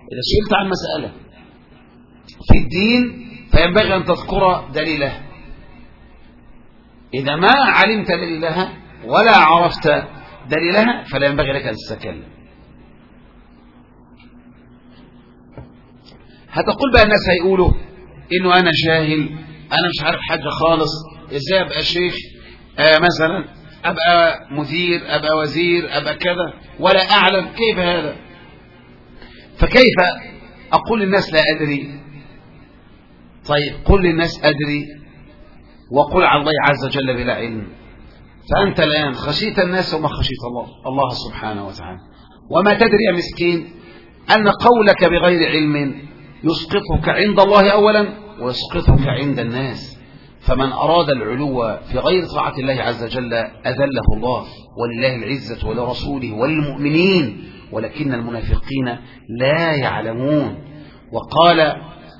إذا سئلت عن مسألة في الدين فينبغي أن تذكر دليلها. إذا ما علمت دليلها ولا عرفت دليلها فلا ينبغي لك أن تتكلم. هتقول بقى الناس هيقولوا إنه أنا جاهل، أنا مش عارف حاجة خالص، إزاي أبقى شيخ مثلا، أبقى مدير، أبقى وزير، أبقى كذا ولا أعلم، كيف هذا؟ فكيف أقول للناس لا أدري؟ طيب قل للناس أدري وقل على الله عز وجل بلا علم. فأنت الآن خشيت الناس وما خشيت الله سبحانه وتعالى. وما تدري يا مسكين أن قولك بغير علم يسقطك عند الله أولا ويسقطك عند الناس. فمن أراد العلو في غير طاعة الله عز وجل أذله الله، ولله العزة ولرسوله وللمؤمنين ولكن المنافقين لا يعلمون. وقال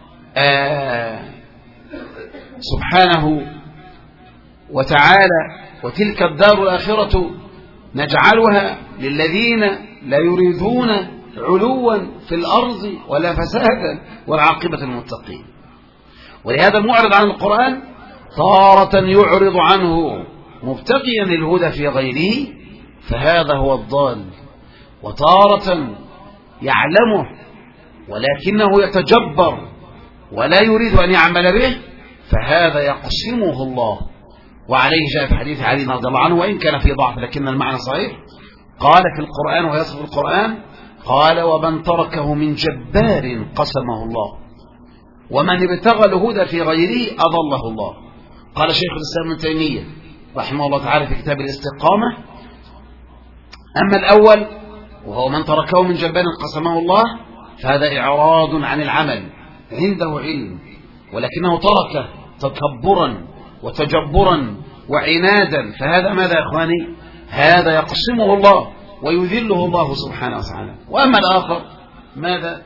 سبحانه وتعالى: وتلك الدار الآخرة نجعلها للذين لا يريدون علوا في الأرض ولا فسادا والعاقبة للمتقين. ولهذا المعرض عن القرآن تارة يعرض عنه مبتغيا الهدى في غيره فهذا هو الضال، وتارة يعلمه ولكنه يتجبر ولا يريد أن يعمل به فهذا يقسمه الله. وعليه جاء في حديث علي رضي الله عنه وإن كان في ضعف لكن المعنى صحيح، قال في القرآن ويصف القرآن قال: ومن تركه من جبار قسمه الله، ومن ابتغى الهدى في غيره أضله الله. قال شيخ الإسلام ابن تيمية رحمه الله تعالى في كتاب الاستقامة: أما الأول وهو من تركه من جبار قسمه الله فهذا إعراض عن العمل، عنده علم ولكنه تركه تكبرا وتجبرا وعنادا، فهذا ماذا يا إخواني؟ هذا يقسمه الله ويذله الله سبحانه وتعالى. وأما الآخر ماذا؟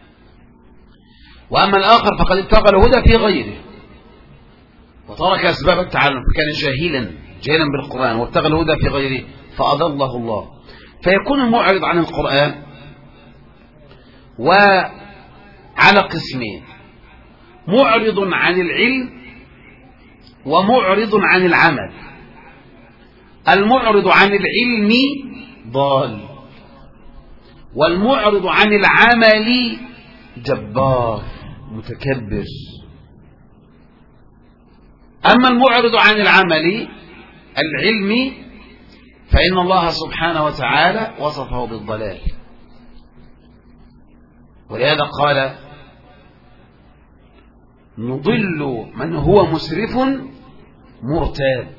وأما الآخر فقد ابتغى الهدى في غيره وترك أسباب التعلم، فكان جاهلا بالقرآن وابتغى الهدى في غيره فأضله الله. فيكون المعرض عن القرآن وعلى قسمين: معرض عن العلم ومعرض عن العمل. المعرض عن العلم ضال، والمعرض عن العمل جبار متكبر. أما المعرض عن العمل العلم فإن الله سبحانه وتعالى وصفه بالضلال، ولهذا قال: نضل من هو مسرف مرتاب.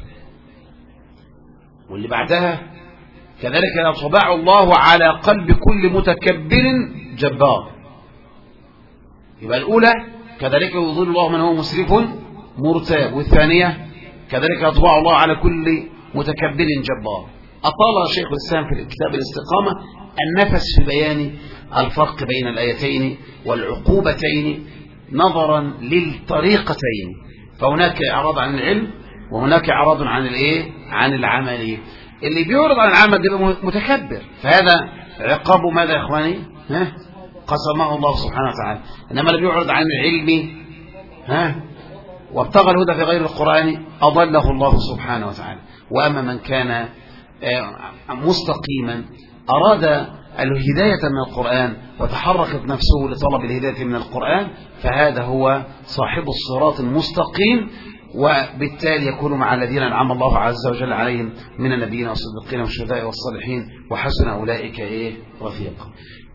واللي بعدها: كذلك يطبع الله على قلب كل متكبر جبار. يبقى الأولى كذلك يضل الله من هو مسرف مرتاب، والثانية كذلك يطبع الله على كل متكبر جبار. أطال شيخ الإسلام في كتاب الاستقامة النفس في بيان الفرق بين الآيتين والعقوبتين نظرا للطريقتين، فهناك إعراض عن العلم وهناك إعراض عن العمل. اللي بيعرض عن العمل ده متكبر، فهذا عقاب ماذا يا إخواني؟ قسمه الله سبحانه وتعالى. إنما اللي بيعرض عن العلم وابتغى الهدى في غير القرآن أضله الله سبحانه وتعالى. وأما من كان مستقيما أراد الهداية من القرآن وتحركت نفسه لطلب الهداية من القرآن فهذا هو صاحب الصراط المستقيم، وبالتالي يكون مع الذين أنعم الله عز وجل عليهم من النبيين والصديقين والشهداء والصالحين وحسن أولئك رفيقا.